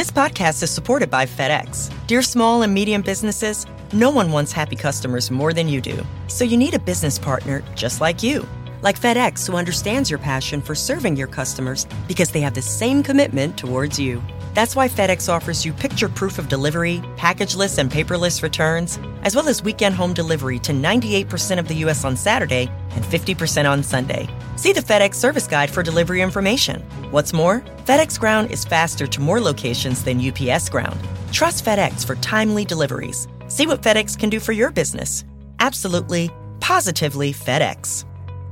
This podcast is supported by FedEx. Dear small and medium businesses, no one wants happy customers more than you do. So you need a business partner just like you. Like FedEx, who understands your passion for serving your customers because they have the same commitment towards you. That's why FedEx offers you picture proof of delivery, packageless and paperless returns, as well as weekend home delivery to 98% of the U.S. on Saturday and 50% on Sunday. See the FedEx service guide for delivery information. What's more, FedEx Ground is faster to more locations than UPS Ground. Trust FedEx for timely deliveries. See what FedEx can do for your business. Absolutely, positively FedEx.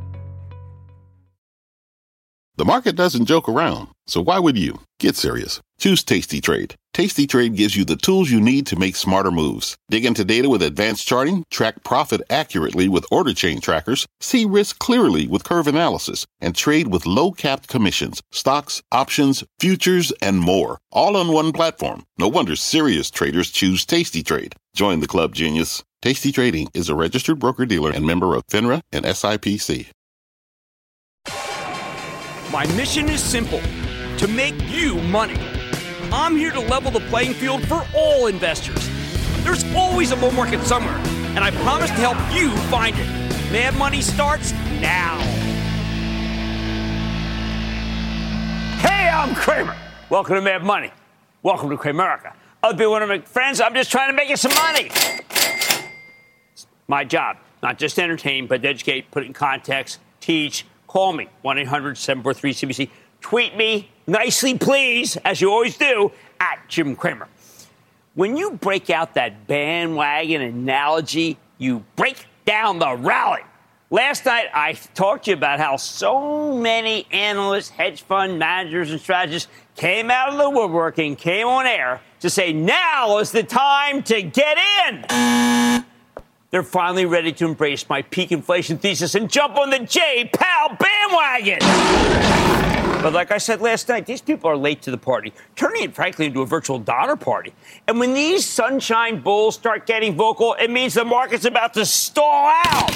The market doesn't joke around, so why would you? Get serious. Choose Tasty Trade. Tasty Trade gives you the tools you need to make smarter moves. Dig into data with advanced charting, track profit accurately with order chain trackers, see risk clearly with curve analysis, and trade with low-capped commissions, stocks, options, futures, and more. All on one platform. No wonder serious traders choose Tasty Trade. Join the club, genius. Tasty Trading is a registered broker-dealer and member of FINRA and SIPC. My mission is simple, to make you money. I'm here to level the playing field for all investors. There's always a bull market somewhere, and I promise to help you find it. Mad Money starts now. Hey, I'm Kramer. Welcome to Mad Money. Welcome to Kramerica. I'll be one of my friends. I'm just trying to make you some money. It's my job, not just to entertain, but to educate, put it in context, teach. Call me, 1-800-743-CBC. Tweet me, nicely please, as you always do, at Jim Cramer. When you break out that bandwagon analogy, you break down the rally. Last night, I talked to you about how so many analysts, hedge fund managers, and strategists came out of the woodwork and came on air to say, now is the time to get in. They're finally ready to embrace my peak inflation thesis and jump on the J-Powell bandwagon. But like I said last night, these people are late to the party, turning it, frankly, into a virtual Donner Party. And when these sunshine bulls start getting vocal, it means the market's about to stall out.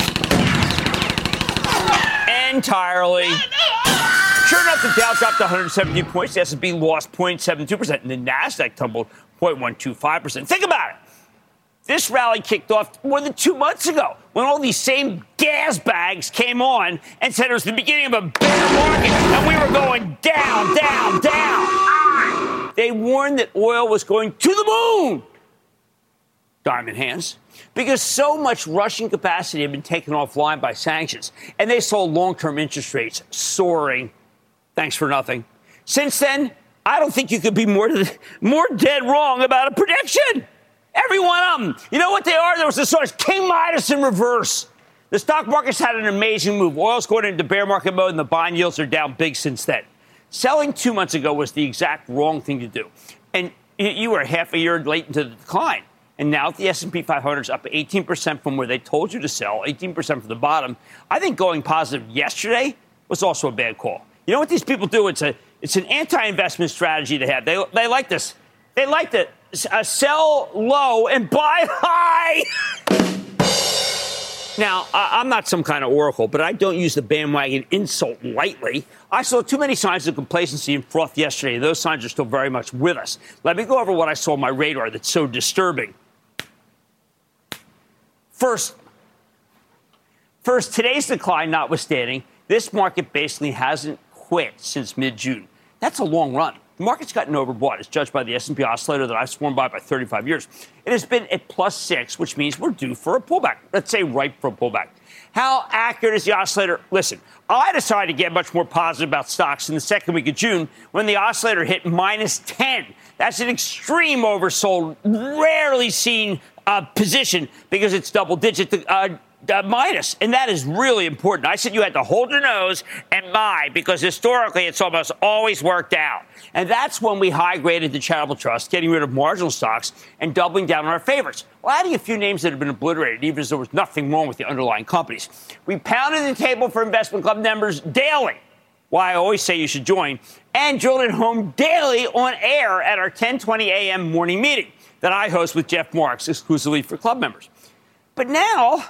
Entirely. Sure enough, the Dow dropped 117 points, the S&P lost 0.72%, and the Nasdaq tumbled 0.125%. Think about it. This rally kicked off more than 2 months ago when all these same gas bags came on and said it was the beginning of a bear market and we were going down, down, down. They warned that oil was going to the moon. Diamond hands. Because so much Russian capacity had been taken offline by sanctions, and they saw long-term interest rates soaring. Thanks for nothing. Since then, I don't think you could be more dead wrong about a prediction. Every one of them. You know what they are? There was this sort of King Midas in reverse. The stock market's had an amazing move. Oil's going into bear market mode, and the bond yields are down big since then. Selling 2 months ago was the exact wrong thing to do. And you were half a year late into the decline. And now the S&P 500 is up 18% from where they told you to sell, 18% from the bottom. I think going positive yesterday was also a bad call. You know what these people do? It's an anti-investment strategy they have. They like this. They like to sell low and buy high. Now, I'm not some kind of oracle, but I don't use the bandwagon insult lightly. I saw too many signs of complacency and froth yesterday. Those signs are still very much with us. Let me go over what I saw on my radar that's so disturbing. First, today's decline notwithstanding, this market basically hasn't quit since mid-June. That's a long run. The market's gotten overbought, as judged by the S&P oscillator that I've sworn by 35 years. It has been at +6, which means we're due for a pullback. Let's say ripe for a pullback. How accurate is the oscillator? Listen, I decided to get much more positive about stocks in the second week of June when the oscillator hit -10. That's an extreme oversold, rarely seen position because it's double-digit minus, and that is really important. I said you had to hold your nose and buy because historically it's almost always worked out. And that's when we high-graded the charitable trust, getting rid of marginal stocks and doubling down on our favorites, while adding a few names that have been obliterated, even as there was nothing wrong with the underlying companies. We pounded the table for investment club members daily, why I always say you should join, and drilled it home daily on air at our 10:20 a.m. morning meeting that I host with Jeff Marks exclusively for club members. But now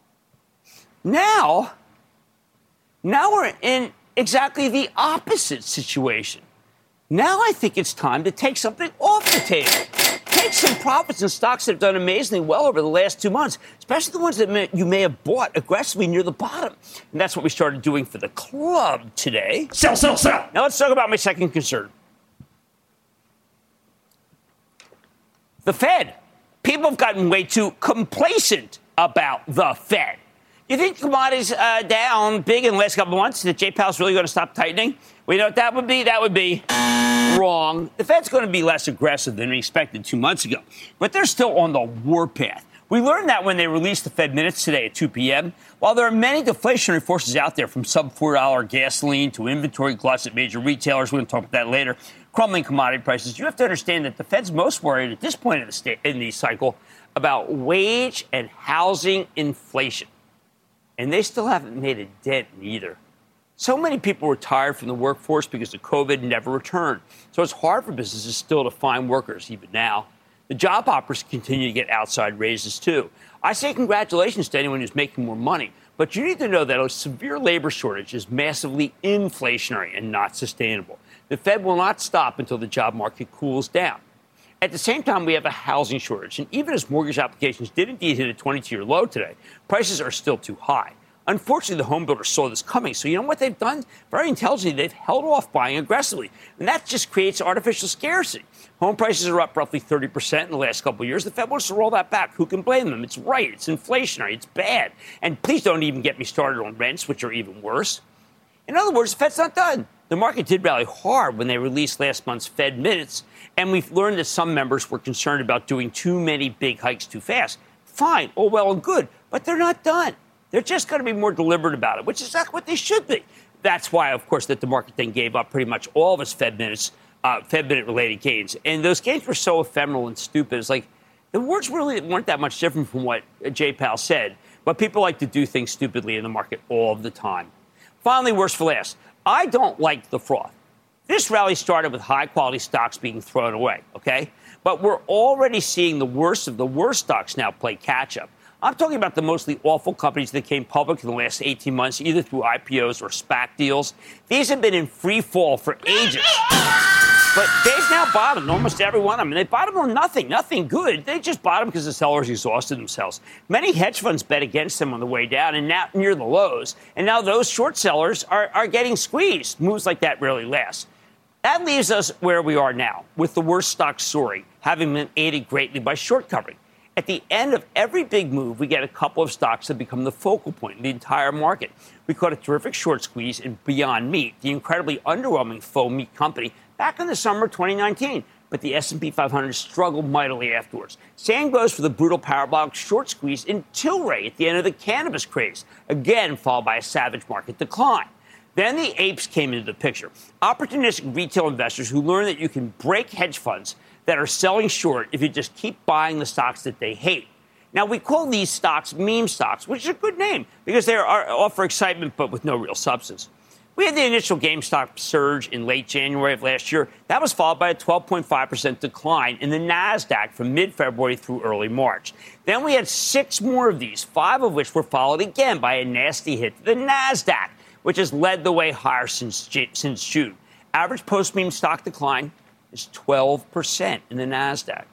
we're in exactly the opposite situation. Now I think it's time to take something off precipitating. Take some profits in stocks that have done amazingly well over the last 2 months, especially the ones that you may have bought aggressively near the bottom. And that's what we started doing for the club today. Sell, sell, sell. Now let's talk about my second concern. The Fed. People have gotten way too complacent about the Fed. You think commodities down big in the last couple of months, that Jay Powell's really going to stop tightening? We know what that would be. That would be wrong. The Fed's going to be less aggressive than we expected 2 months ago, but they're still on the warpath. We learned that when they released the Fed minutes today at 2 p.m. While there are many deflationary forces out there, from sub-$4 gasoline to inventory gluts at major retailers, we're going to talk about that later, crumbling commodity prices, you have to understand that the Fed's most worried at this point in the cycle about wage and housing inflation. And they still haven't made a dent in either. So many people retired from the workforce because of COVID and never returned. So it's hard for businesses still to find workers, even now. The job hoppers continue to get outside raises, too. I say congratulations to anyone who's making more money, but you need to know that a severe labor shortage is massively inflationary and not sustainable. The Fed will not stop until the job market cools down. At the same time, we have a housing shortage, and even as mortgage applications did indeed hit a 22-year low today, prices are still too high. Unfortunately, the home builders saw this coming, so you know what they've done? Very intelligently, they've held off buying aggressively, and that just creates artificial scarcity. Home prices are up roughly 30% in the last couple of years. The Fed wants to roll that back. Who can blame them? It's right. It's inflationary. It's bad. And please don't even get me started on rents, which are even worse. In other words, the Fed's not done. The market did rally hard when they released last month's Fed minutes, and we've learned that some members were concerned about doing too many big hikes too fast. Fine, all well and good, but they're not done. They're just going to be more deliberate about it, which is exactly what they should be. That's why, of course, that the market then gave up pretty much all of its Fed minute-related gains. And those gains were so ephemeral and stupid. It's like the words really weren't that much different from what Jay Powell said, but people like to do things stupidly in the market all of the time. Finally, worse for last, I don't like the froth. This rally started with high-quality stocks being thrown away, okay? But we're already seeing the worst of the worst stocks now play catch-up. I'm talking about the mostly awful companies that came public in the last 18 months, either through IPOs or SPAC deals. These have been in free fall for ages. But they've now bottomed, almost every one of them. And they bottomed on nothing good. They just bottomed because the sellers exhausted themselves. Many hedge funds bet against them on the way down and now near the lows. And now those short sellers are getting squeezed. Moves like that rarely last. That leaves us where we are now, with the worst stock soaring, having been aided greatly by short covering. At the end of every big move, we get a couple of stocks that become the focal point in the entire market. We caught a terrific short squeeze in Beyond Meat, the incredibly underwhelming faux meat company, back in the summer of 2019. But the S&P 500 struggled mightily afterwards. Same goes for the brutal parabolic short squeeze in Tilray at the end of the cannabis craze, again followed by a savage market decline. Then the apes came into the picture. Opportunistic retail investors who learn that you can break hedge funds that are selling short if you just keep buying the stocks that they hate. Now, we call these stocks meme stocks, which is a good name because they offer excitement but with no real substance. We had the initial GameStop surge in late January of last year. That was followed by a 12.5% decline in the NASDAQ from mid-February through early March. Then we had 6 more of these, 5 of which were followed again by a nasty hit to the NASDAQ, which has led the way higher since June. Average post-meme stock decline is 12% in the NASDAQ.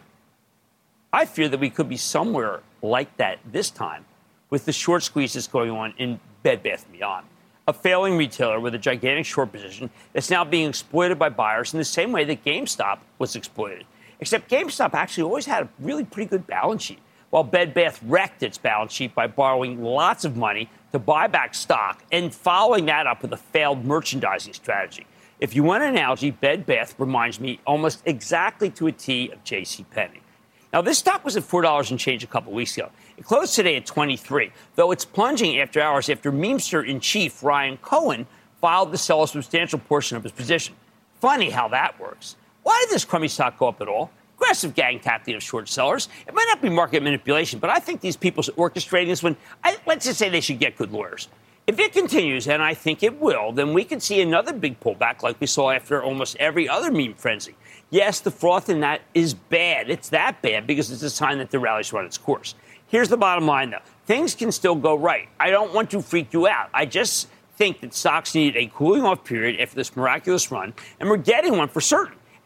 I fear that we could be somewhere like that this time with the short squeezes going on in Bed Bath & Beyond, a failing retailer with a gigantic short position that's now being exploited by buyers in the same way that GameStop was exploited. Except GameStop actually always had a really pretty good balance sheet, while Bed Bath wrecked its balance sheet by borrowing lots of money to buy back stock and following that up with a failed merchandising strategy. If you want an analogy, Bed Bath reminds me almost exactly to a T of JCPenney. Now, this stock was at $4 and change a couple weeks ago. It closed today at $23, though it's plunging after hours after memester-in-chief Ryan Cohen filed to sell a substantial portion of his position. Funny how that works. Why did this crummy stock go up at all? Aggressive gang tactic of short sellers. It might not be market manipulation, but I think these people orchestrating this one, let's just say they should get good lawyers. If it continues, and I think it will, then we could see another big pullback like we saw after almost every other meme frenzy. Yes, the froth in that is bad. It's that bad because it's a sign that the rally's run its course. Here's the bottom line, though. Things can still go right. I don't want to freak you out. I just think that stocks need a cooling off period after this miraculous run, and we're getting one for certain.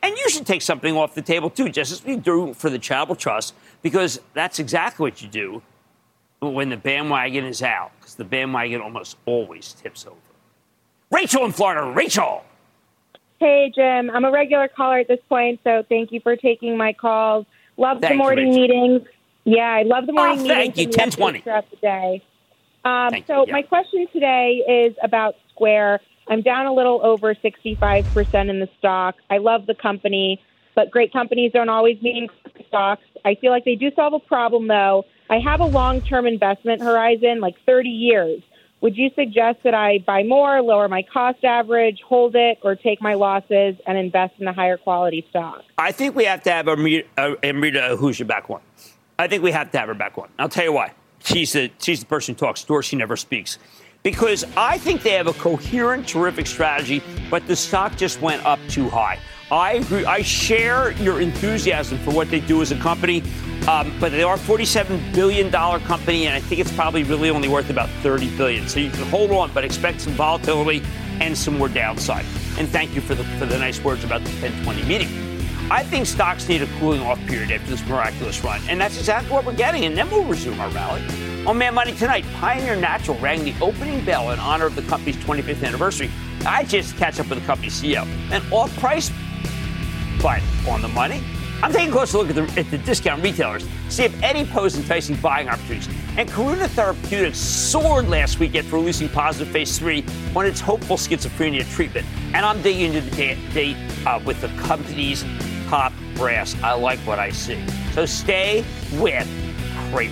And you should take something off the table, too, just as we do for the Charitable Trust, because that's exactly what you do when the bandwagon is out, because the bandwagon almost always tips over. Rachel in Florida. Rachel. Hey, Jim. I'm a regular caller at this point, so thank you for taking my calls. Love the morning meetings. Yeah, I love the morning meetings. Thank you. 10:20 throughout the day. My question today is about Square. I'm down a little over 65% in the stock. I love the company, but great companies don't always mean stocks. I feel like they do solve a problem, though. I have a long-term investment horizon, like 30 years. Would you suggest that I buy more, lower my cost average, hold it, or take my losses and invest in a higher quality stock? I think we have to have Amrita Ahuja back on. I think we have to have her back on. I'll tell you why. She's the person who talks door. She never speaks. Because I think they have a coherent, terrific strategy, but the stock just went up too high. I agree. I share your enthusiasm for what they do as a company, but they are a $47 billion company, and I think it's probably really only worth about $30 billion. So you can hold on, but expect some volatility and some more downside. And thank you for the nice words about the 10:20 meeting. I think stocks need a cooling off period after this miraculous run, and that's exactly what we're getting, and then we'll resume our rally. On Mad Money tonight, Pioneer Natural rang the opening bell in honor of the company's 25th anniversary. I just catch up with the company's CEO. And off-price, but on the money, I'm taking a closer look at the discount retailers, see if any pose enticing buying opportunities. And Karuna Therapeutics soared last week after releasing positive phase 3 on its hopeful schizophrenia treatment. And I'm digging into the date with the company's top brass. I like what I see. So stay with Cramer.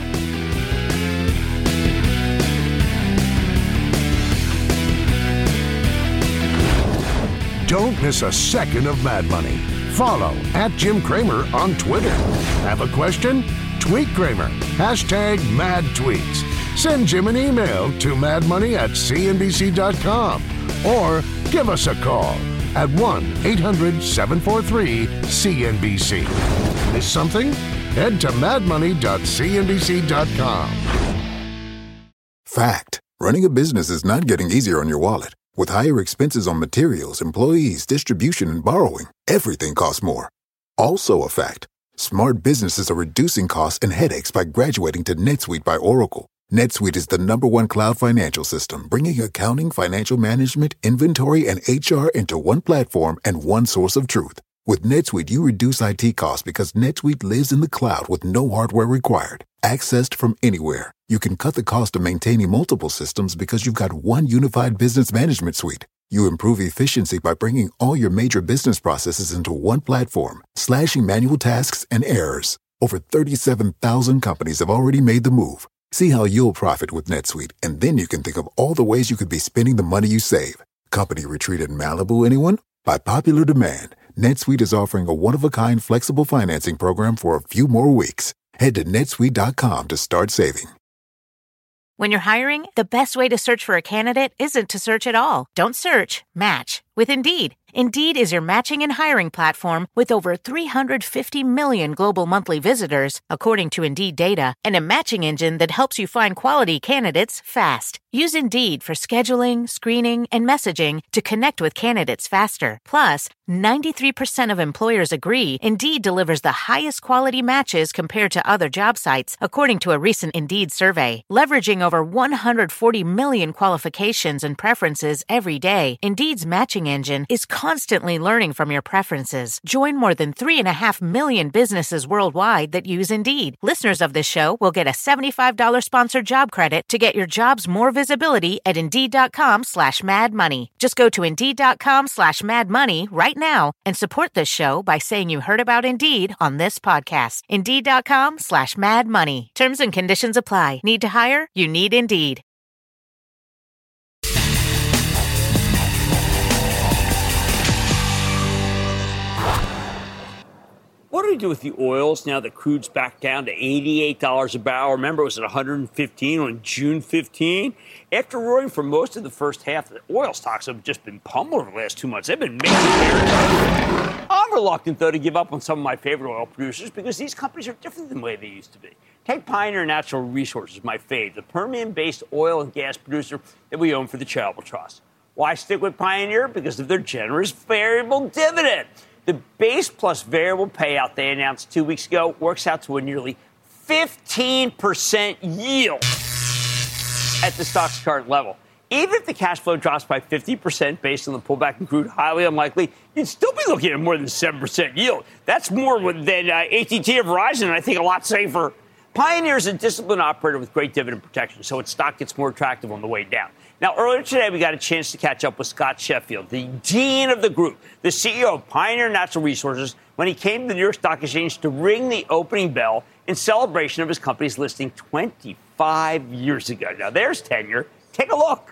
Don't miss a second of Mad Money. Follow @Jim Cramer on Twitter. Have a question? Tweet Cramer. #MadTweets. Send Jim an email to madmoney@cnbc.com or give us a call at 1-800-743-CNBC. Miss something? Head to madmoney.cnbc.com. Fact. Running a business is not getting easier on your wallet. With higher expenses on materials, employees, distribution, and borrowing, everything costs more. Also a fact. Smart businesses are reducing costs and headaches by graduating to NetSuite by Oracle. NetSuite is the #1 cloud financial system, bringing accounting, financial management, inventory, and HR into one platform and one source of truth. With NetSuite, you reduce IT costs because NetSuite lives in the cloud with no hardware required. Accessed from anywhere, you can cut the cost of maintaining multiple systems because you've got one unified business management suite. You improve efficiency by bringing all your major business processes into one platform, slashing manual tasks and errors. Over 37,000 companies have already made the move. See how you'll profit with NetSuite, and then you can think of all the ways you could be spending the money you save. Company retreat in Malibu, anyone? By popular demand, NetSuite is offering a one-of-a-kind flexible financing program for a few more weeks. Head to netsuite.com to start saving. When you're hiring, the best way to search for a candidate isn't to search at all. Don't search, match with Indeed. Indeed is your matching and hiring platform with over 350 million global monthly visitors, according to Indeed data, and a matching engine that helps you find quality candidates fast. Use Indeed for scheduling, screening, and messaging to connect with candidates faster. Plus, 93% of employers agree Indeed delivers the highest quality matches compared to other job sites, according to a recent Indeed survey. Leveraging over 140 million qualifications and preferences every day, Indeed's matching engine is constantly learning from your preferences. Join more than 3.5 million businesses worldwide that use Indeed. Listeners of this show will get a $75 sponsored job credit to get your jobs more visibility at Indeed.com/madmoney. Just go to Indeed.com/madmoney right now and support this show by saying you heard about Indeed on this podcast. Indeed.com/madmoney. Terms and conditions apply. Need to hire? You need Indeed. What do we do with the oils now that crude's back down to $88 a barrel? Remember, it was at $115 on June 15. After roaring for most of the first half, the oil stocks have just been pummeled over the last 2 months. They've been making I'm reluctant, though, to give up on some of my favorite oil producers because these companies are different than the way they used to be. Take Pioneer Natural Resources, my fave, the Permian-based oil and gas producer that we own for the Charitable Trust. Why stick with Pioneer? Because of their generous variable dividend. The base plus variable payout they announced 2 weeks ago works out to a nearly 15% yield at the stock's current level. Even if the cash flow drops by 50% based on the pullback in crude, highly unlikely, you'd still be looking at more than 7% yield. That's more than AT&T or Verizon, and I think a lot safer. Pioneer is a disciplined operator with great dividend protection, so its stock gets more attractive on the way down. Now, earlier today, we got a chance to catch up with Scott Sheffield, the dean of the group, the CEO of Pioneer Natural Resources, when he came to the New York Stock Exchange to ring the opening bell in celebration of his company's listing 25 years ago. Now, there's tenure. Take a look.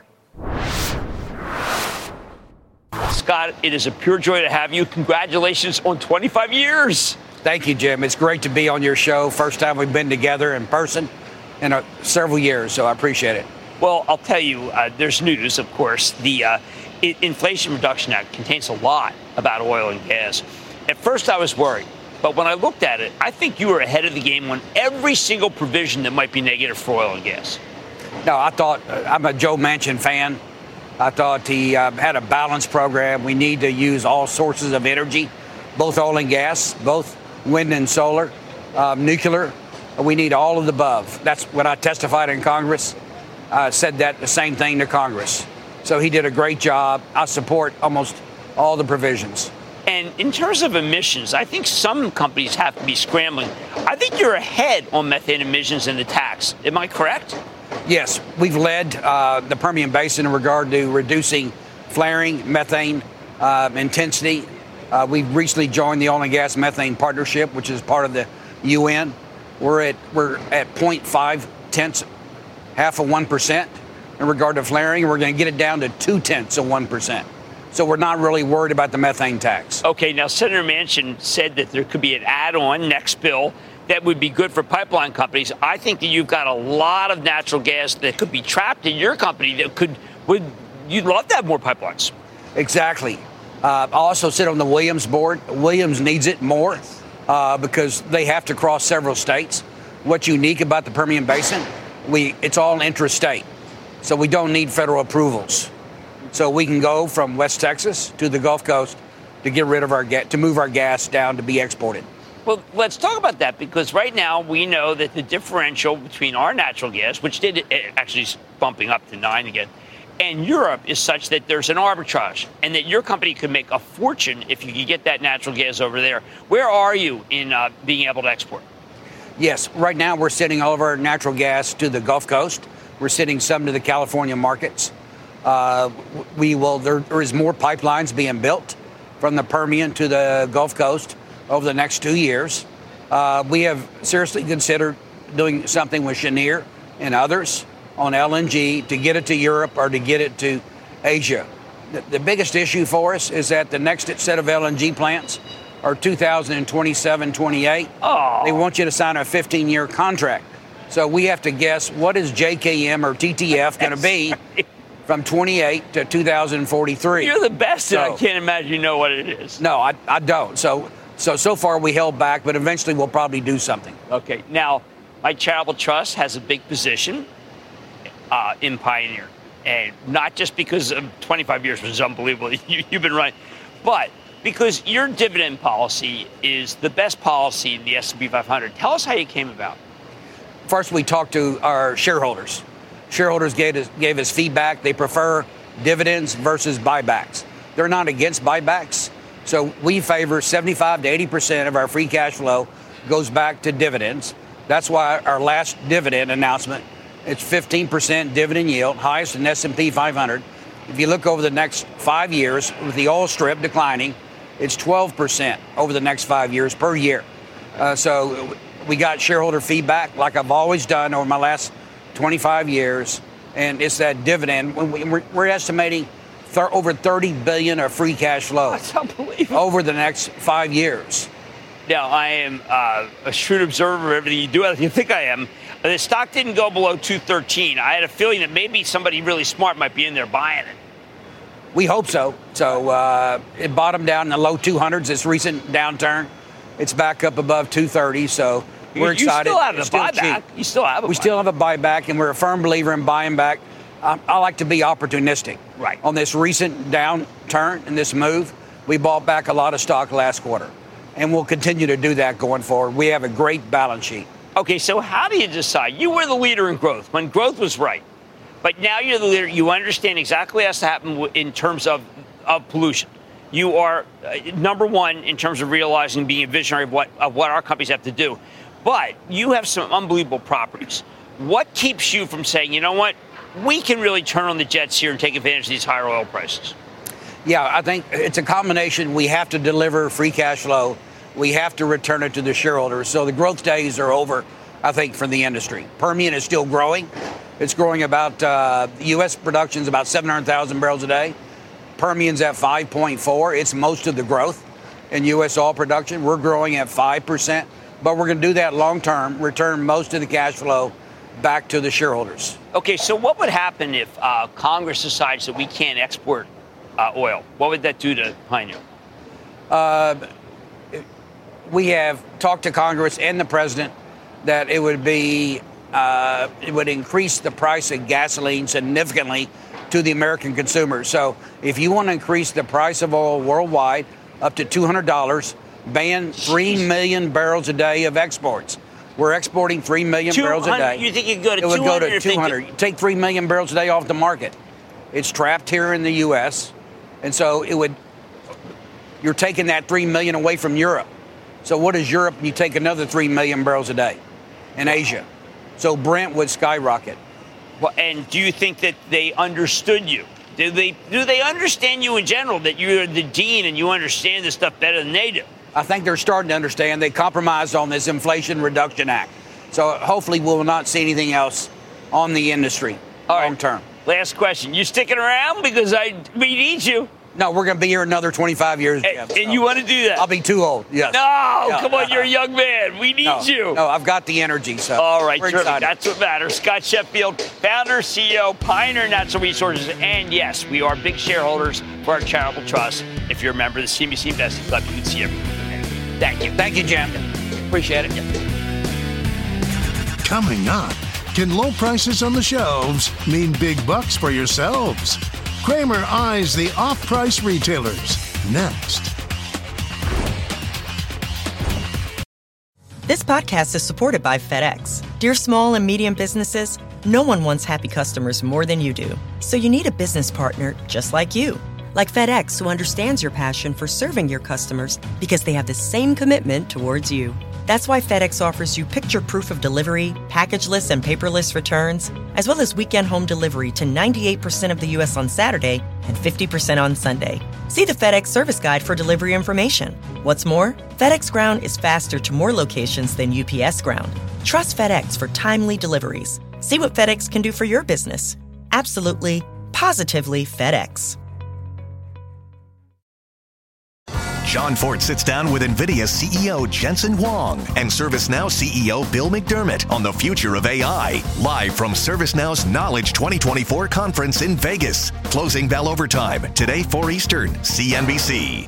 Scott, it is a pure joy to have you. Congratulations on 25 years. Thank you, Jim. It's great to be on your show. First time we've been together in person in several years, so I appreciate it. Well, I'll tell you, there's news, of course. The Inflation Reduction Act contains a lot about oil and gas. At first, I was worried. But when I looked at it, I think you were ahead of the game on every single provision that might be negative for oil and gas. No, I thought I'm a Joe Manchin fan. I thought he had a balanced program. We need to use all sources of energy, both oil and gas, both wind and solar, nuclear. We need all of the above. That's when I testified in Congress. Said that the same thing to Congress. So he did a great job. I support almost all the provisions. And in terms of emissions, I think some companies have to be scrambling. I think you're ahead on methane emissions and the tax. Am I correct? Yes, we've led the Permian Basin in regard to reducing flaring, methane intensity. We've recently joined the Oil and Gas Methane Partnership, which is part of the UN. We're at 0.5 tenths, half of 1% in regard to flaring. We're going to get it down to 0.2 of 1%. So we're not really worried about the methane tax. Okay, now Senator Manchin said that there could be an add-on next bill that would be good for pipeline companies. I think that you've got a lot of natural gas that could be trapped in your company that you'd love to have more pipelines. Exactly. I also sit on the Williams board. Williams needs it more because they have to cross several states. What's unique about the Permian Basin, it's all intrastate. So we don't need federal approvals. So we can go from West Texas to the Gulf Coast to get rid of our gas, to move our gas down to be exported. Well, let's talk about that, because right now we know that the differential between our natural gas, which did actually bumping up to 9 again, and Europe is such that there's an arbitrage, and that your company could make a fortune if you could get that natural gas over there. Where are you in being able to export? Yes, right now we're sending all of our natural gas to the Gulf Coast. We're sending some to the California markets. There is more pipelines being built from the Permian to the Gulf Coast over the next 2 years. We have seriously considered doing something with Cheniere and others on LNG to get it to Europe or to get it to Asia. The biggest issue for us is that the next set of LNG plants are 2027, 28. Oh. They want you to sign a 15-year contract. So we have to guess, what is JKM or TTF going to be from 28 to 2043? You're the best, and I can't imagine you know what it is. No, I don't. So far we held back, but eventually we'll probably do something. Okay. Now, my charitable trust has a big position in Pioneer. And not just because of 25 years, which is unbelievable, you've been running, but because your dividend policy is the best policy in the S&P 500. Tell us how you came about. First, we talked to our shareholders. Shareholders gave us feedback. They prefer dividends versus buybacks. They're not against buybacks. So we favor 75 to 80% of our free cash flow goes back to dividends. That's why our last dividend announcement, it's 15% dividend yield, highest in S&P 500. If you look over the next 5 years, with the oil strip declining, it's 12% over the next 5 years per year. So we got shareholder feedback like I've always done over my last 25 years, and it's that dividend. We're estimating over $30 billion of free cash flow. That's unbelievable. Over the next 5 years. Now, I am a shrewd observer of everything you do. You think I am. The stock didn't go below 213. I had a feeling that maybe somebody really smart might be in there buying it. We hope so. So it bottomed down in the low 200s this recent downturn. It's back up above 230, so we're excited. You still have a buyback. You still have a buyback. We still have a buyback, and we're a firm believer in buying back. I like to be opportunistic. Right. On this recent downturn and this move, We bought back a lot of stock last quarter, and we'll continue to do that going forward. We have a great balance sheet. Okay, so how do you decide? You were the leader in growth when growth was right, but now you're the leader. You understand exactly what has to happen in terms of pollution. You are number one in terms of realizing, being a visionary of what our companies have to do. But you have some unbelievable properties. What keeps you from saying, you know what, we can really turn on the jets here and take advantage of these higher oil prices? Yeah, I think it's a combination. We have to deliver free cash flow. We have to return it to the shareholders. So the growth days are over, I think, for the industry. Permian is still growing. It's growing about, U.S. production is about 700,000 barrels a day. Permian's at 5.4. It's most of the growth in U.S. oil production. We're growing at 5%, but we're going to do that long term, return most of the cash flow back to the shareholders. Okay, so what would happen if Congress decides that we can't export oil? What would that do to Pioneer? We have talked to Congress and the president that it would increase the price of gasoline significantly to the American consumer. So if you want to increase the price of oil worldwide up to $200, ban 3 million barrels a day of exports. We're exporting 3 million barrels a day. You think you could go to 200? It would go to 200. You take 3 million barrels a day off the market. It's trapped here in the U.S., and so you're taking that 3 million away from Europe. So what is Europe? You take another 3 million barrels a day in Asia. So Brent would skyrocket. Well, and do you think that they understood you? Do they understand you in general, that you're the dean and you understand this stuff better than they do? I think they're starting to understand. They compromised on this Inflation Reduction Act. So hopefully we will not see anything else on the industry long term. Last question. You sticking around? Because we need you. No, we're going to be here another 25 years. And you want to do that? I'll be too old, yes. No, come on, you're a young man. We need you. No, I've got the energy. So all right, that's what matters. Scott Sheffield, founder, CEO, Pioneer Natural Resources, and yes, we are big shareholders for our charitable trust. If you're a member of the CNBC Investing Club, you can see everything. Thank you. Thank you, Jim. Appreciate it. Coming up, can low prices on the shelves mean big bucks for yourselves? Cramer eyes the off-price retailers. Next. This podcast is supported by FedEx. Dear small and medium businesses, no one wants happy customers more than you do. So you need a business partner just like you. Like FedEx, who understands your passion for serving your customers because they have the same commitment towards you. That's why FedEx offers you picture proof of delivery, packageless and paperless returns, as well as weekend home delivery to 98% of the U.S. on Saturday and 50% on Sunday. See the FedEx service guide for delivery information. What's more, FedEx Ground is faster to more locations than UPS Ground. Trust FedEx for timely deliveries. See what FedEx can do for your business. Absolutely, positively FedEx. John Ford sits down with NVIDIA CEO Jensen Huang and ServiceNow CEO Bill McDermott on the future of AI. Live from ServiceNow's Knowledge 2024 conference in Vegas. Closing bell overtime, today 4 Eastern, CNBC.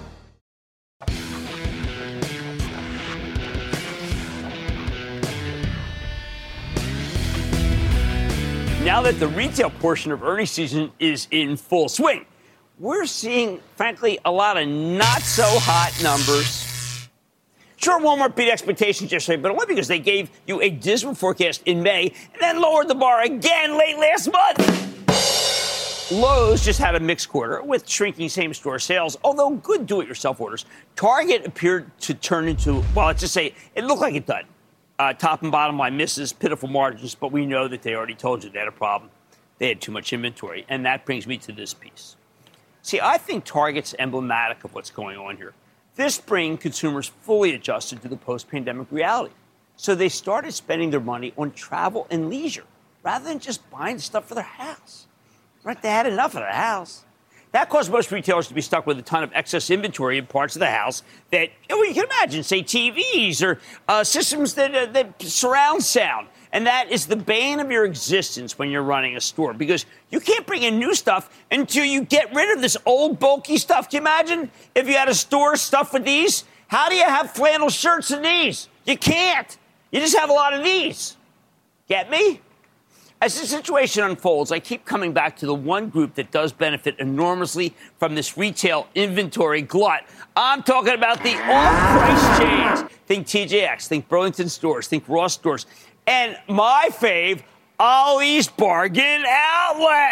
Now that the retail portion of earnings season is in full swing, we're seeing, frankly, a lot of not-so-hot numbers. Sure, Walmart beat expectations yesterday, but only because they gave you a dismal forecast in May and then lowered the bar again late last month. Lowe's just had a mixed quarter with shrinking same-store sales, although good do-it-yourself orders. Target appeared to turn into, well, let's just say it looked like it did. Top and bottom line misses, pitiful margins, but we know that they already told you they had a problem. They had too much inventory, and that brings me to this piece. See, I think Target's emblematic of what's going on here. This spring, consumers fully adjusted to the post-pandemic reality. So they started spending their money on travel and leisure rather than just buying stuff for their house. Right? They had enough of their house. That caused most retailers to be stuck with a ton of excess inventory in parts of the house that, well, you can imagine, say TVs or systems that surround sound. And that is the bane of your existence when you're running a store, because you can't bring in new stuff until you get rid of this old, bulky stuff. Can you imagine if you had a store stuffed with these? How do you have flannel shirts in these? You can't. You just have a lot of these. Get me? As the situation unfolds, I keep coming back to the one group that does benefit enormously from this retail inventory glut. I'm talking about the off-price chains. Think TJX, think Burlington stores, think Ross stores, and my fave, Ollie's Bargain Outlet.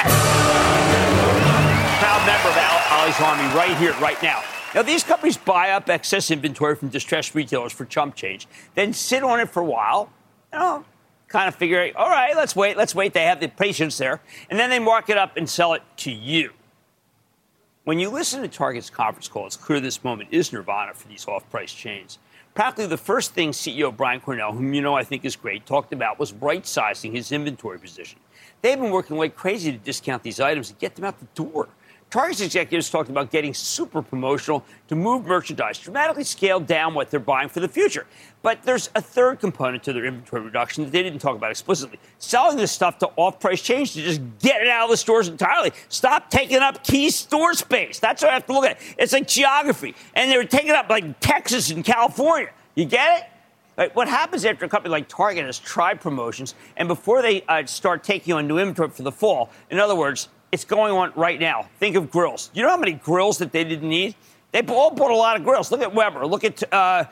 Proud member of Ollie's Army right here, right now. Now, these companies buy up excess inventory from distressed retailers for chump change, then sit on it for a while, kind of figure, all right, let's wait. They have the patience there. And then they mark it up and sell it to you. When you listen to Target's conference call, it's clear this moment is nirvana for these off-price chains. Practically the first thing CEO Brian Cornell, whom you know I think is great, talked about was right-sizing his inventory position. They've been working like crazy to discount these items and get them out the door. Target's executives talked about getting super promotional to move merchandise, dramatically scale down what they're buying for the future. But there's a third component to their inventory reduction that they didn't talk about explicitly. Selling this stuff to off-price chains to just get it out of the stores entirely. Stop taking up key store space. That's what I have to look at. It's like geography. And they were taking up like Texas and California. You get it? Right, what happens after a company like Target has tried promotions and before they start taking on new inventory for the fall, in other words, it's going on right now. Think of grills. You know how many grills that they didn't need? They all bought a lot of grills. Look at Weber. Look at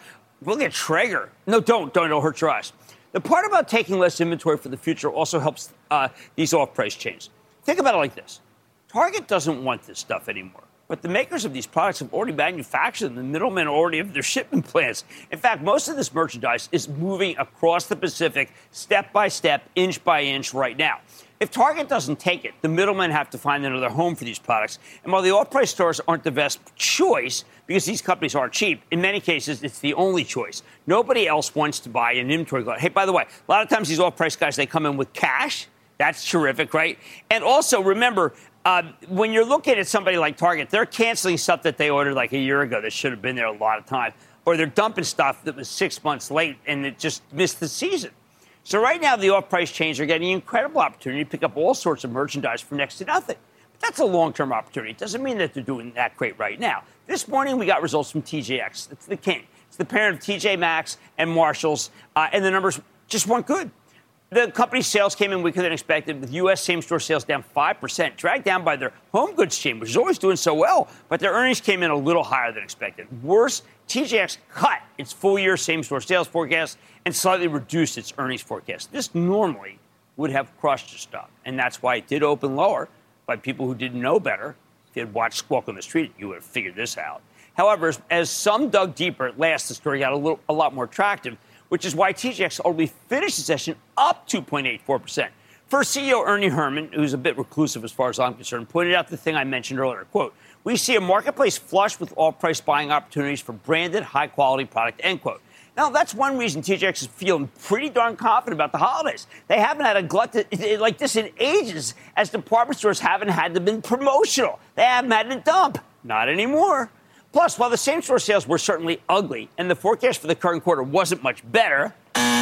Traeger. No, don't hurt your eyes. The part about taking less inventory for the future also helps these off-price chains. Think about it like this. Target doesn't want this stuff anymore. But the makers of these products have already manufactured them. The middlemen already have their shipment plans. In fact, most of this merchandise is moving across the Pacific step by step, inch by inch right now. If Target doesn't take it, the middlemen have to find another home for these products. And while the off-price stores aren't the best choice, because these companies are cheap, in many cases, it's the only choice. Nobody else wants to buy an inventory glut. Hey, by the way, a lot of times these off-price guys, they come in with cash. That's terrific, right? And also, remember, when you're looking at somebody like Target, they're canceling stuff that they ordered like a year ago that should have been there a lot of time. Or they're dumping stuff that was 6 months late and it just missed the season. So right now, the off-price chains are getting an incredible opportunity to pick up all sorts of merchandise for next to nothing. But that's a long-term opportunity. It doesn't mean that they're doing that great right now. This morning, we got results from TJX. It's the king. It's the parent of TJ Maxx and Marshalls, and the numbers just weren't good. The company's sales came in weaker than expected, with U.S. same-store sales down 5%, dragged down by their home goods chain, which is always doing so well, but their earnings came in a little higher than expected. Worse, TJX cut its full-year same-store sales forecast and slightly reduced its earnings forecast. This normally would have crushed the stock, and that's why it did open lower by people who didn't know better. If you had watched Squawk on the Street, you would have figured this out. However, as some dug deeper, at last the story got a lot more attractive, which is why TJX only finished the session up 2.84%. First, CEO Ernie Herrmann, who's a bit reclusive as far as I'm concerned, pointed out the thing I mentioned earlier. Quote, "We see a marketplace flush with all-price buying opportunities for branded, high-quality product," end quote. Now, that's one reason TJX is feeling pretty darn confident about the holidays. They haven't had a glut like this in ages, as department stores haven't had to be promotional. They haven't had to dump. Not anymore. Plus, while the same-store sales were certainly ugly and the forecast for the current quarter wasn't much better,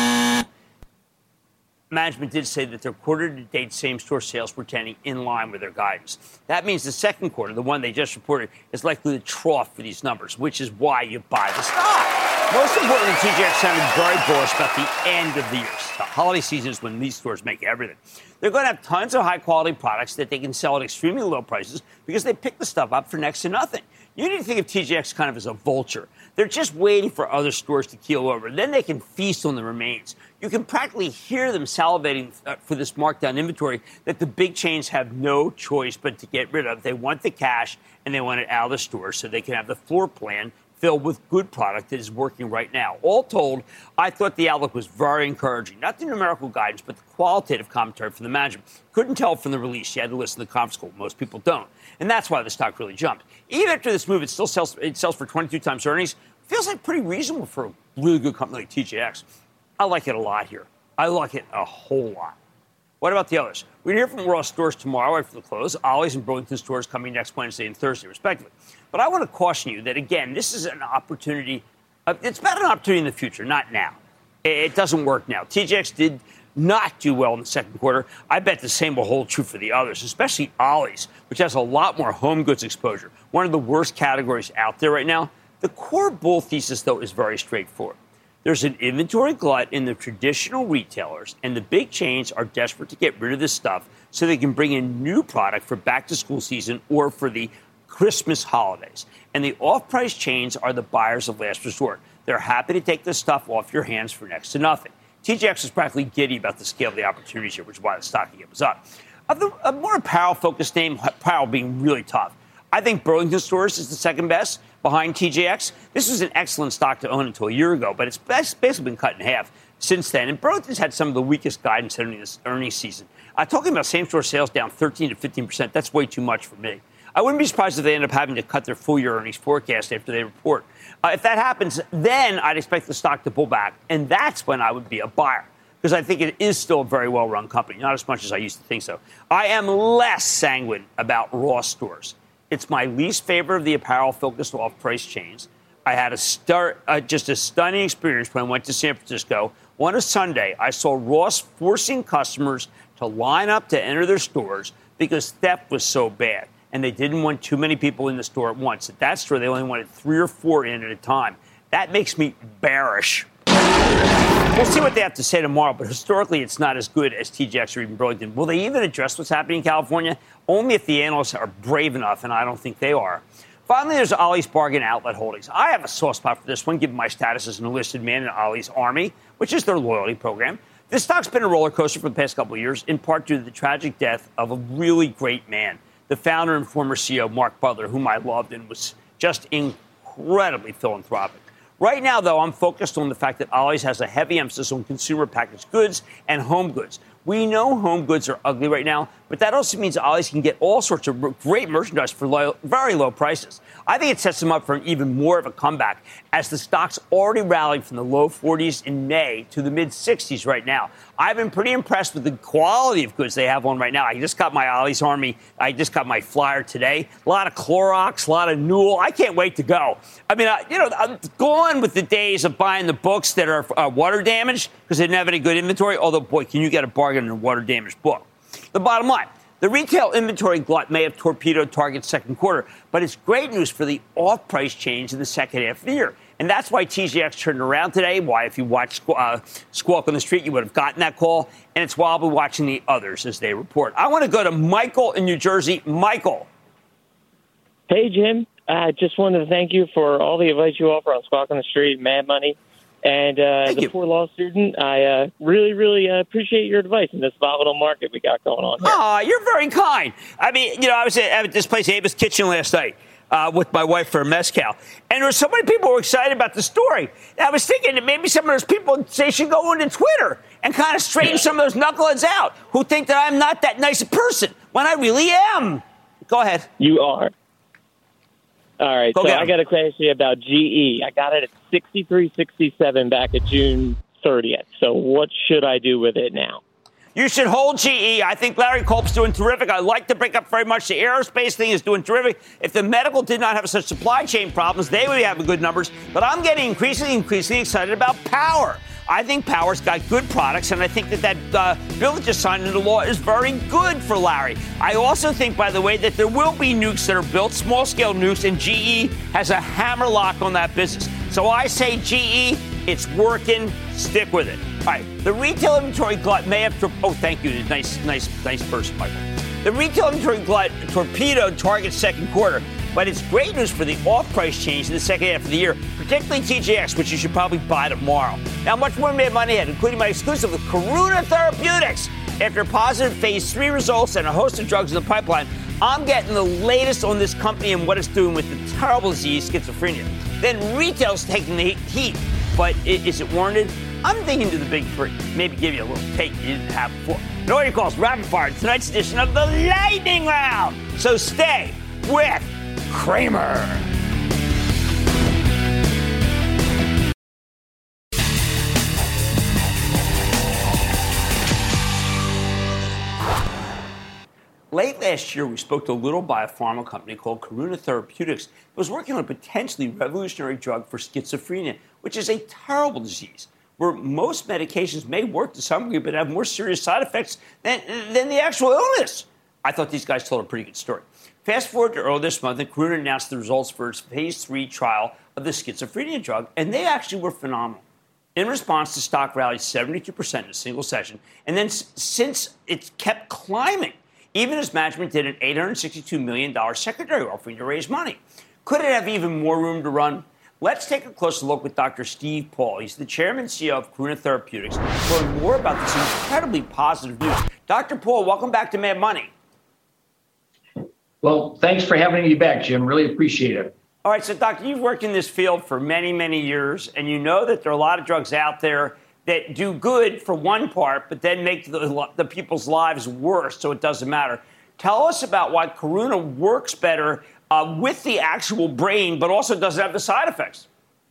management did say that their quarter-to-date same-store sales were trending in line with their guidance. That means the second quarter, the one they just reported, is likely the trough for these numbers, which is why you buy the stock. Most importantly, TJX sounded very bullish about the end of the year. The holiday season is when these stores make everything. They're going to have tons of high-quality products that they can sell at extremely low prices because they pick the stuff up for next to nothing. You need to think of TJX kind of as a vulture. They're just waiting for other stores to keel over. Then they can feast on the remains. You can practically hear them salivating for this markdown inventory that the big chains have no choice but to get rid of. They want the cash, and they want it out of the store so they can have the floor plan filled with good product that is working right now. All told, I thought the outlook was very encouraging. Not the numerical guidance, but the qualitative commentary from the management. Couldn't tell from the release. You had to listen to the conference call. Most people don't. And that's why the stock really jumped. Even after this move, it sells for 22 times earnings. Feels like pretty reasonable for a really good company like TJX. I like it a lot here. I like it a whole lot. What about the others? We're going to hear from Ross stores tomorrow after the close. Ollie's and Burlington stores coming next Wednesday and Thursday, respectively. But I want to caution you that, again, this is an opportunity. It's about an opportunity in the future, not now. It doesn't work now. TJX did not do well in the second quarter. I bet the same will hold true for the others, especially Ollie's, which has a lot more home goods exposure, one of the worst categories out there right now. The core bull thesis, though, is very straightforward. There's an inventory glut in the traditional retailers, and the big chains are desperate to get rid of this stuff so they can bring in new product for back-to-school season or for the Christmas holidays. And the off-price chains are the buyers of last resort. They're happy to take this stuff off your hands for next to nothing. TJX is practically giddy about the scale of the opportunities here, which is why the stock was up. A more apparel-focused name, apparel being really tough. I think Burlington Stores is the second best behind TJX. This was an excellent stock to own until a year ago, but it's basically been cut in half since then. And Burlington's had some of the weakest guidance entering this earnings season. Talking about same-store sales down 13 to 15%, that's way too much for me. I wouldn't be surprised if they end up having to cut their full-year earnings forecast after they report. If that happens, then I'd expect the stock to pull back, and that's when I would be a buyer, because I think it is still a very well-run company, not as much as I used to think so. I am less sanguine about Ross Stores. It's my least favorite of the apparel-focused off-price chains. I had just a stunning experience when I went to San Francisco. On a Sunday, I saw Ross forcing customers to line up to enter their stores because theft was so bad, and they didn't want too many people in the store at once. At that store, they only wanted 3 or 4 in at a time. That makes me bearish. We'll see what they have to say tomorrow, but historically, it's not as good as TJX or even Burlington. Will they even address what's happening in California? Only if the analysts are brave enough, and I don't think they are. Finally, there's Ollie's Bargain Outlet Holdings. I have a soft spot for this one, given my status as an enlisted man in Ollie's Army, which is their loyalty program. This stock's been a roller coaster for the past couple of years, in part due to the tragic death of a really great man, the founder and former CEO, Mark Butler, whom I loved and was just incredibly philanthropic. Right now, though, I'm focused on the fact that Ollie's has a heavy emphasis on consumer packaged goods and home goods. We know home goods are ugly right now, but that also means Ollie's can get all sorts of great merchandise for very low prices. I think it sets them up for an even more of a comeback, as the stock's already rallied from the low 40s in May to the mid-60s right now. I've been pretty impressed with the quality of goods they have on right now. I just got my Ollie's Army. I just got my flyer today. A lot of Clorox, a lot of Newell. I can't wait to go. I mean, I'm gone with the days of buying the books that are water damaged because they didn't have any good inventory. Although, boy, can you get a bargain in a water damaged book. The bottom line, the retail inventory glut may have torpedoed Target's second quarter, but it's great news for the off-price chains in the second half of the year. And that's why TJX turned around today, why if you watched Squawk on the Street, you would have gotten that call. And it's why I'll be watching the others as they report. I want to go to Michael in New Jersey. Michael. Hey, Jim. I just wanted to thank you for all the advice you offer on Squawk on the Street, Mad Money. And as a poor law student, I really, really appreciate your advice in this volatile market we got going on here. Oh, you're very kind. I mean, I was at this place, Abe's Kitchen, last night with my wife for a mezcal. And there were so many people who were excited about the story. And I was thinking that maybe some of those people should go into Twitter and kind of straighten some of those knuckleheads out who think that I'm not that nice a person when I really am. Go ahead. You are. All right, so I got a question about GE. I got it at 63.67 back at June 30th. So what should I do with it now? You should hold GE. I think Larry Culp's doing terrific. I like the breakup very much. The aerospace thing is doing terrific. If the medical did not have such supply chain problems, they would be having good numbers. But I'm getting increasingly excited about Power. I think Power's got good products, and I think that bill that just signed into law is very good for Larry. I also think, by the way, that there will be nukes that are built, small-scale nukes, and GE has a hammerlock on that business. So I say GE, it's working. Stick with it. All right, the retail inventory glut may have... thank you. Nice person, Michael. The retail inventory glut torpedoed Target's second quarter, but it's great news for the off-price change in the second half of the year, particularly TJX, which you should probably buy tomorrow. Now, much more Mad Money ahead, including my exclusive with Karuna Therapeutics. After positive phase 3 results and a host of drugs in the pipeline, I'm getting the latest on this company and what it's doing with the terrible disease, schizophrenia. Then retail's taking the heat, but is it warranted? I'm thinking to the big three. Maybe give you a little take you didn't have before. And all you call is Rapid Fire, tonight's edition of the Lightning Round. So stay with Cramer. Late last year, we spoke to a little biopharma company called Karuna Therapeutics that was working on a potentially revolutionary drug for schizophrenia, which is a terrible disease where most medications may work to some degree but have more serious side effects than the actual illness. I thought these guys told a pretty good story. Fast forward to earlier this month, and Karuna announced the results for its phase 3 trial of the schizophrenia drug, and they actually were phenomenal. In response, the stock rallied 72% in a single session. And then since it's kept climbing, even as management did an $862 million secondary offering to raise money. Could it have even more room to run? Let's take a closer look with Dr. Steve Paul. He's the chairman and CEO of Karuna Therapeutics. Learn more about this incredibly positive news. Dr. Paul, welcome back to Mad Money. Well, thanks for having me back, Jim. Really appreciate it. All right, so Doctor, you've worked in this field for many, many years, and you know that there are a lot of drugs out there that do good for one part, but then make the people's lives worse, so it doesn't matter. Tell us about why Karuna works better with the actual brain, but also doesn't have the side effects.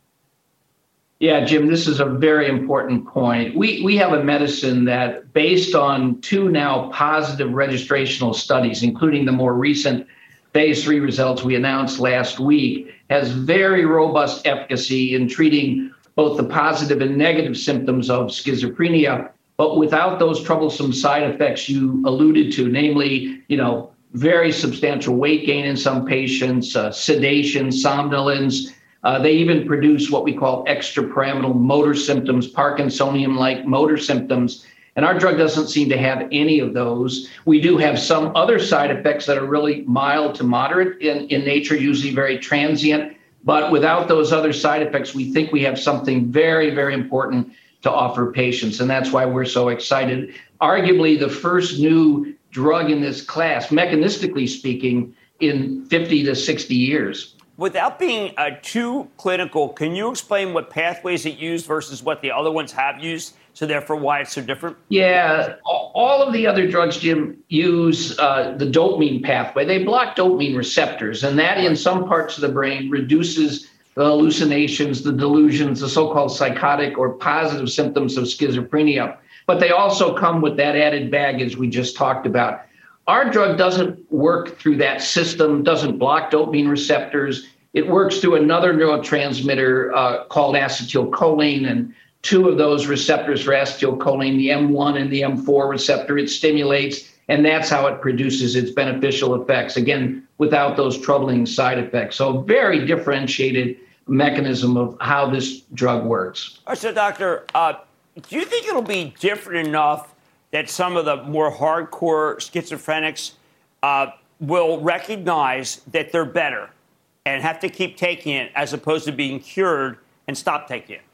Yeah, Jim, this is a very important point. We have a medicine that, based on 2 now positive registrational studies, including the more recent phase 3 results we announced last week, has very robust efficacy in treating both the positive and negative symptoms of schizophrenia, but without those troublesome side effects you alluded to, namely, very substantial weight gain in some patients, sedation, somnolence. They even produce what we call extrapyramidal motor symptoms, Parkinsonian-like motor symptoms. And our drug doesn't seem to have any of those. We do have some other side effects that are really mild to moderate in nature, usually very transient. But without those other side effects, we think we have something very, very important to offer patients. And that's why we're so excited. Arguably the first new drug in this class, mechanistically speaking, in 50 to 60 years. Without being too clinical, can you explain what pathways it used versus what the other ones have used, so therefore why it's so different? Yeah, all of the other drugs, Jim, use the dopamine pathway. They block dopamine receptors, and that in some parts of the brain reduces the hallucinations, the delusions, the so-called psychotic or positive symptoms of schizophrenia. But they also come with that added baggage we just talked about. Our drug doesn't work through that system, doesn't block dopamine receptors. It works through another neurotransmitter called acetylcholine, and 2 of those receptors for acetylcholine, the M1 and the M4 receptor, it stimulates, and that's how it produces its beneficial effects, again, without those troubling side effects. So very differentiated mechanism of how this drug works. All right, so Doctor, do you think it'll be different enough that some of the more hardcore schizophrenics will recognize that they're better and have to keep taking it as opposed to being cured and stop taking it?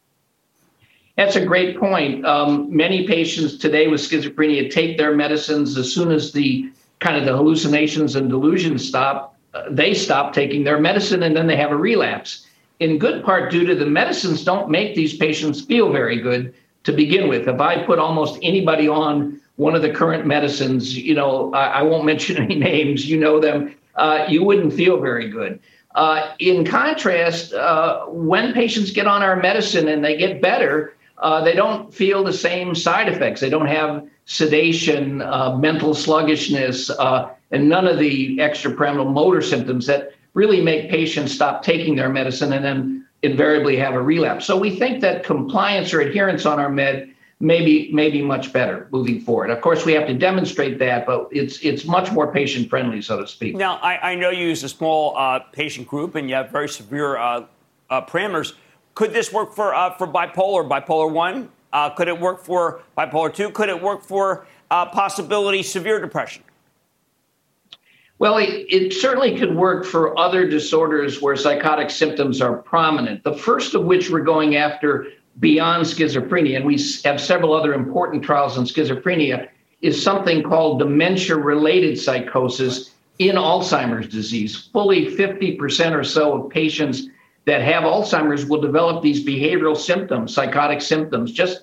That's a great point. Many patients today with schizophrenia take their medicines as soon as the hallucinations and delusions stop. They stop taking their medicine and then they have a relapse. In good part due to the medicines don't make these patients feel very good to begin with. If I put almost anybody on one of the current medicines, I won't mention any names, them, you wouldn't feel very good. In contrast, when patients get on our medicine and they get better, they don't feel the same side effects. They don't have sedation, mental sluggishness, and none of the extrapyramidal motor symptoms that really make patients stop taking their medicine and then invariably have a relapse. So we think that compliance or adherence on our med may be much better moving forward. Of course, we have to demonstrate that, but it's much more patient-friendly, so to speak. Now, I know you use a small patient group and you have very severe parameters. Could this work for bipolar 1? Could it work for bipolar 2? Could it work for possibility severe depression? Well, it certainly could work for other disorders where psychotic symptoms are prominent. The first of which we're going after beyond schizophrenia, and we have several other important trials on schizophrenia, is something called dementia-related psychosis in Alzheimer's disease. Fully 50% or so of patients that have Alzheimer's will develop these behavioral symptoms, psychotic symptoms, just,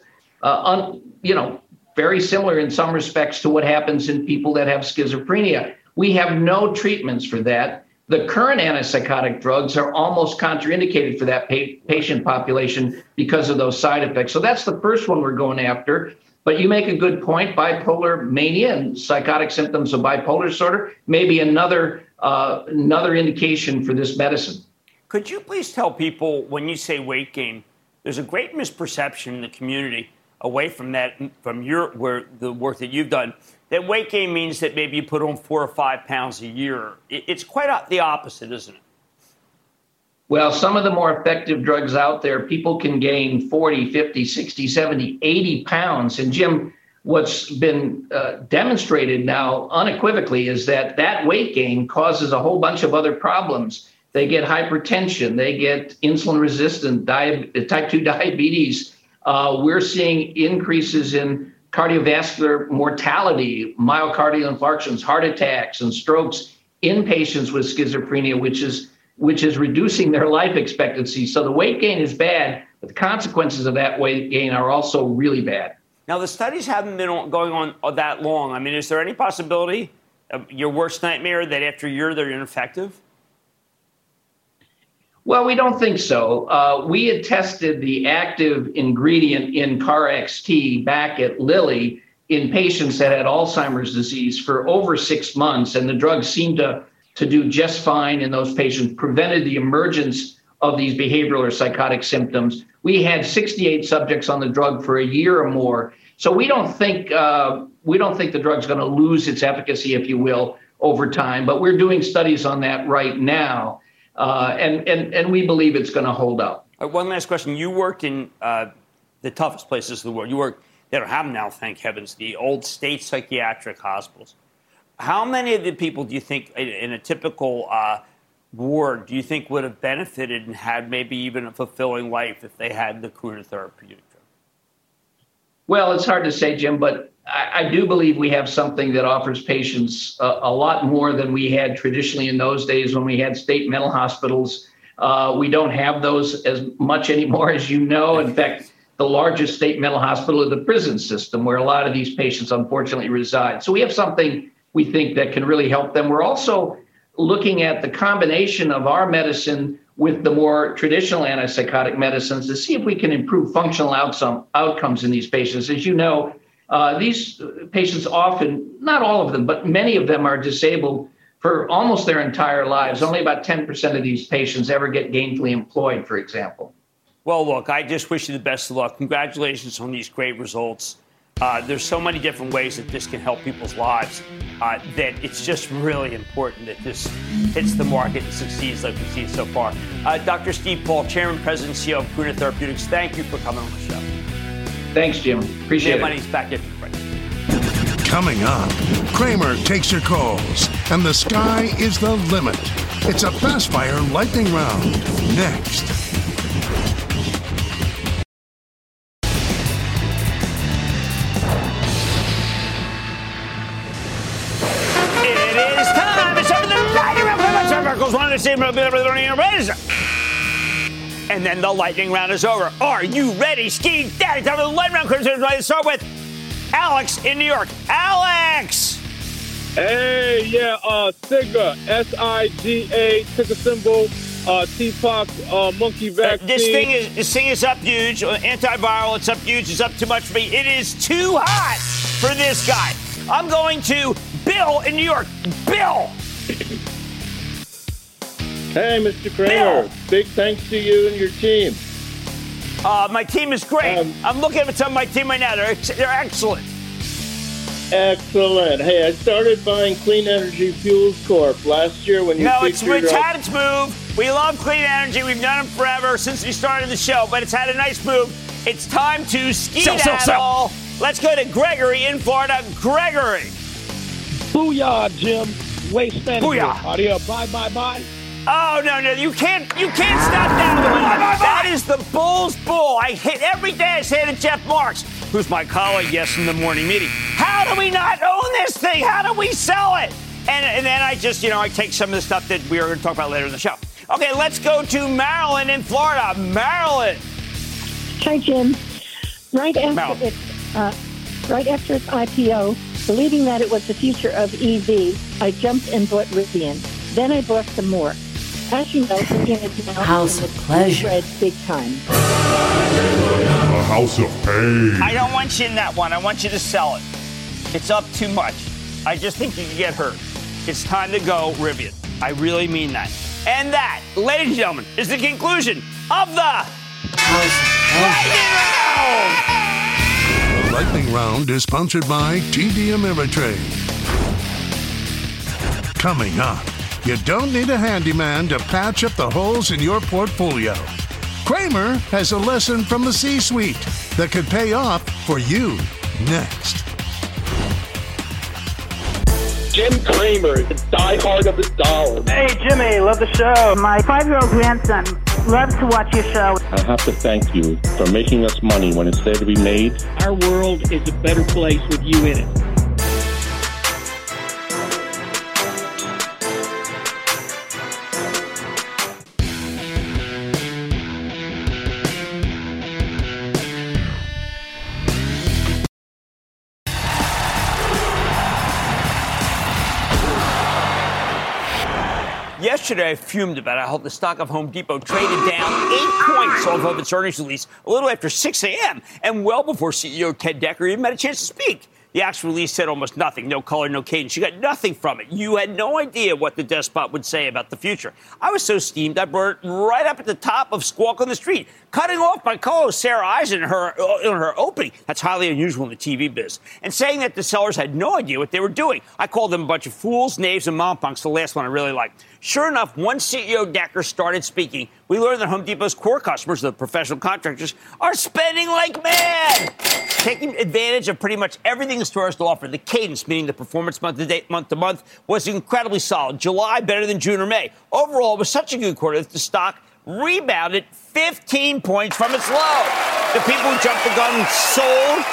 very similar in some respects to what happens in people that have schizophrenia. We have no treatments for that. The current antipsychotic drugs are almost contraindicated for that patient population because of those side effects. So that's the first one we're going after. But you make a good point. Bipolar mania and psychotic symptoms of bipolar disorder may be another indication for this medicine. Could you please tell people, when you say weight gain, there's a great misperception in the community away from that, from the work that you've done, that weight gain means that maybe you put on 4 or 5 pounds a year. It's quite the opposite, isn't it? Well, some of the more effective drugs out there, people can gain 40, 50, 60, 70, 80 pounds. And Jim, what's been demonstrated now unequivocally is that weight gain causes a whole bunch of other problems. They get hypertension, they get insulin resistant, type 2 diabetes. We're seeing increases in cardiovascular mortality, myocardial infarctions, heart attacks, and strokes in patients with schizophrenia, which is reducing their life expectancy. So the weight gain is bad, but the consequences of that weight gain are also really bad. Now, the studies haven't been going on that long. I mean, is there any possibility of your worst nightmare that after a year they're ineffective? Well, we don't think so. We had tested the active ingredient in KarXT back at Lilly in patients that had Alzheimer's disease for over 6 months, and the drug seemed to do just fine in those patients, prevented the emergence of these behavioral or psychotic symptoms. We had 68 subjects on the drug for a year or more. So we don't think the drug's going to lose its efficacy, if you will, over time. But we're doing studies on that right now, and we believe it's going to hold up. One last question: you worked in the toughest places in the world. They don't have them now, thank heavens. The old state psychiatric hospitals. How many of the people do you think in a typical ward do you think would have benefited and had maybe even a fulfilling life if they had the Karuna therapeutic drug? Well, it's hard to say, Jim, but I do believe we have something that offers patients a lot more than we had traditionally in those days when we had state mental hospitals. We don't have those as much anymore, as you know. In fact, the largest state mental hospital is the prison system, where a lot of these patients unfortunately reside. So we have something we think that can really help them. We're also looking at the combination of our medicine with the more traditional antipsychotic medicines to see if we can improve functional outcomes in these patients. As you know, these patients often, not all of them, but many of them are disabled for almost their entire lives. Only about 10% of these patients ever get gainfully employed, for example. Well, look, I just wish you the best of luck. Congratulations on these great results. There's so many different ways that this can help people's lives that it's just really important that this hits the market and succeeds like we've seen so far. Dr. Steve Paul, Chairman, President, CEO of Karuna Therapeutics, thank you for coming on the show. Thanks, Jim. Appreciate it. Money's back after the break. Coming up, Kramer takes your calls, and the sky is the limit. It's a fast fire lightning round. Next. And then the lightning round is over. Are you ready, Ski Daddy? Time for the lightning round. Let's start with Alex in New York. Alex! Hey, yeah, SIGA, S-I-G-A, ticker symbol, TPOXX, monkey vaccine. This thing is up huge. Antiviral, it's up huge. It's up too much for me. It is too hot for this guy. I'm going to Bill in New York. Bill! Hey, Mr. Kramer. Bill. Big thanks to you and your team. My team is great. I'm looking at some of my team right now. They're excellent. Excellent. Hey, I started buying Clean Energy Fuels Corp last year when you it's had its move. We love Clean Energy. We've done them forever since we started the show, but it's had a nice move. It's time to skedaddle. Let's go to Gregory in Florida. Gregory. Booyah, Jim. Waste management. Booyah. Audio. Bye. Oh, no, you can't stop that. That is the bull's bull. I hit every day. I say to Jeff Marks, who's my colleague, yes, in the morning meeting. How do we not own this thing? How do we sell it? And then I just, I take some of the stuff that we are going to talk about later in the show. Okay, let's go to Marilyn in Florida. Marilyn. Hi, Jim. Right after its IPO, believing that it was the future of EV, I jumped and bought Rivian. Then I bought some more. As you know, Rivian is now House of Pleasure. Big time. A house of pain. I don't want you in that one. I want you to sell it. It's up too much. I just think you can get hurt. It's time to go Rivian. I really mean that. And that, ladies and gentlemen, is the conclusion of the Lightning Round. The Lightning Round is sponsored by TD Ameritrade. Coming up, you don't need a handyman to patch up the holes in your portfolio. Cramer has a lesson from the C-suite that could pay off for you next. Jim Cramer, the diehard of the dollar. Hey, Jimmy, love the show. My 5-year-old grandson loves to watch your show. I have to thank you for making us money when it's there to be made. Our world is a better place with you in it. Yesterday, I fumed about how the stock of Home Depot traded down 8 points off of its earnings release a little after 6 a.m. and well before CEO Ted Decker even had a chance to speak. The actual release said almost nothing, no color, no cadence. You got nothing from it. You had no idea what the despot would say about the future. I was so steamed, I brought it right up at the top of Squawk on the Street, cutting off my co-host Sarah Eisen in her opening. That's highly unusual in the TV biz. And saying that the sellers had no idea what they were doing. I called them a bunch of fools, knaves, and mompunks, the last one I really liked. Sure enough, once CEO Decker started speaking, we learned that Home Depot's core customers, the professional contractors, are spending like mad, taking advantage of pretty much everything the store has to offer. The cadence, meaning the performance month to month, was incredibly solid. July better than June or May. Overall, it was such a good quarter that the stock rebounded 15 points from its low. The people who jumped the gun sold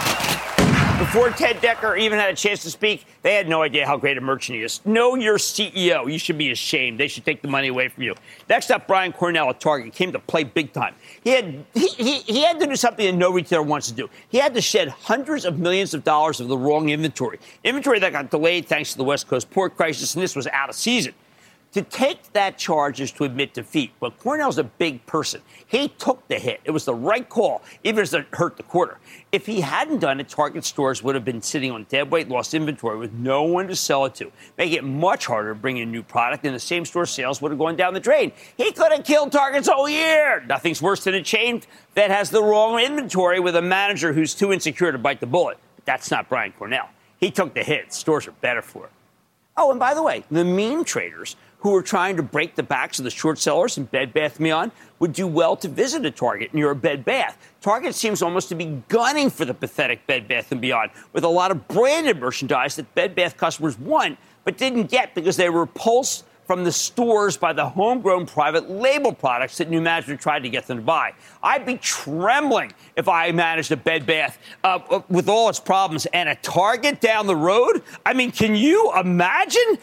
before Ted Decker even had a chance to speak. They had no idea how great a merchant he is. Know your CEO. You should be ashamed. They should take the money away from you. Next up, Brian Cornell at Target came to play big time. He had to do something that no retailer wants to do. He had to shed hundreds of millions of dollars of the wrong inventory that got delayed thanks to the West Coast port crisis, and this was out of season. To take that charge is to admit defeat, but Cornell's a big person. He took the hit. It was the right call, even as it hurt the quarter. If he hadn't done it, Target stores would have been sitting on deadweight lost inventory with no one to sell it to, making it much harder to bring in new product, and the same store sales would have gone down the drain. He could have killed Target's whole year. Nothing's worse than a chain that has the wrong inventory with a manager who's too insecure to bite the bullet. But that's not Brian Cornell. He took the hit. Stores are better for it. Oh, and by the way, the meme traders who are trying to break the backs of the short sellers in Bed Bath & Beyond would do well to visit a Target near a Bed Bath. Target seems almost to be gunning for the pathetic Bed Bath & Beyond with a lot of branded merchandise that Bed Bath customers want but didn't get because they were repulsed from the stores by the homegrown private label products that new management tried to get them to buy. I'd be trembling if I managed a Bed Bath with all its problems and a Target down the road. I mean, can you imagine?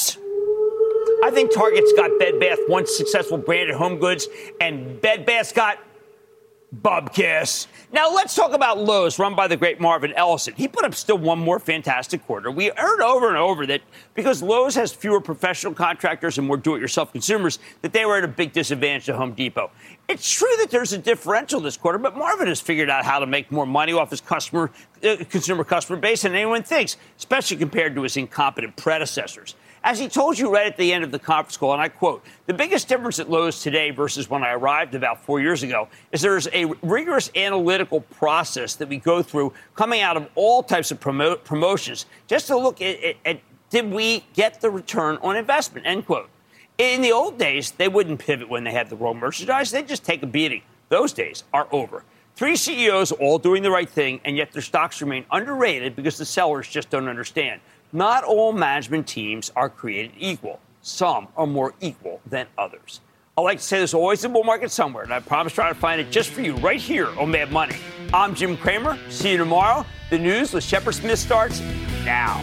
I think Target's got Bed Bath, once successful branded home goods, and Bed Bath's got Bubkiss. Now, let's talk about Lowe's, run by the great Marvin Ellison. He put up still one more fantastic quarter. We heard over and over that because Lowe's has fewer professional contractors and more do-it-yourself consumers, that they were at a big disadvantage to Home Depot. It's true that there's a differential this quarter, but Marvin has figured out how to make more money off his consumer customer base than anyone thinks, especially compared to his incompetent predecessors. As he told you right at the end of the conference call, and I quote, the biggest difference at Lowe's today versus when I arrived about 4 years ago is there's a rigorous analytical process that we go through coming out of all types of promotions just to look at did we get the return on investment, end quote. In the old days, they wouldn't pivot when they had the wrong merchandise. They'd just take a beating. Those days are over. 3 CEOs all doing the right thing, and yet their stocks remain underrated because the sellers just don't understand. Not all management teams are created equal. Some are more equal than others. I like to say there's always a bull market somewhere, and I promise to try to find it just for you right here on Mad Money. I'm Jim Cramer. See you tomorrow. The news with Shepard Smith starts now.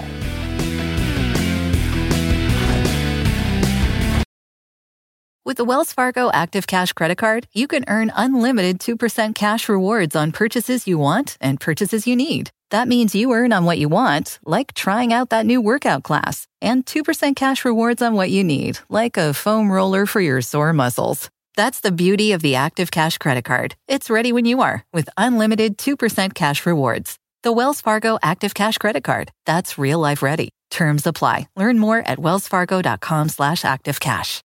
With the Wells Fargo Active Cash Credit Card, you can earn unlimited 2% cash rewards on purchases you want and purchases you need. That means you earn on what you want, like trying out that new workout class, and 2% cash rewards on what you need, like a foam roller for your sore muscles. That's the beauty of the Active Cash Credit Card. It's ready when you are, with unlimited 2% cash rewards. The Wells Fargo Active Cash Credit Card. That's real life ready. Terms apply. Learn more at wellsfargo.com/activecash.